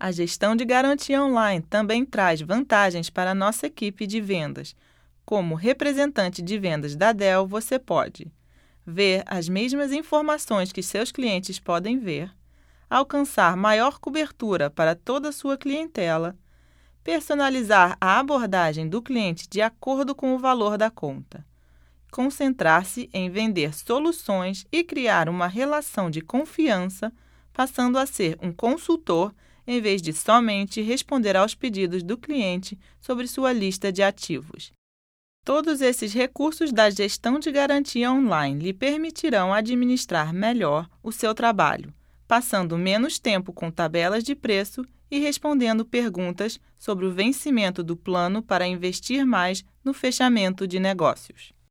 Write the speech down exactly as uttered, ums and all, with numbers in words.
A gestão de garantia online também traz vantagens para a nossa equipe de vendas. Como representante de vendas da Dell, você pode ver as mesmas informações que seus clientes podem ver, alcançar maior cobertura para toda a sua clientela, personalizar a abordagem do cliente de acordo com o valor da conta, concentrar-se em vender soluções e criar uma relação de confiança, passando a ser um consultor em vez de somente responder aos pedidos do cliente sobre sua lista de ativos. Todos esses recursos da gestão de garantia online lhe permitirão administrar melhor o seu trabalho, passando menos tempo com tabelas de preço e respondendo perguntas sobre o vencimento do plano para investir mais no fechamento de negócios.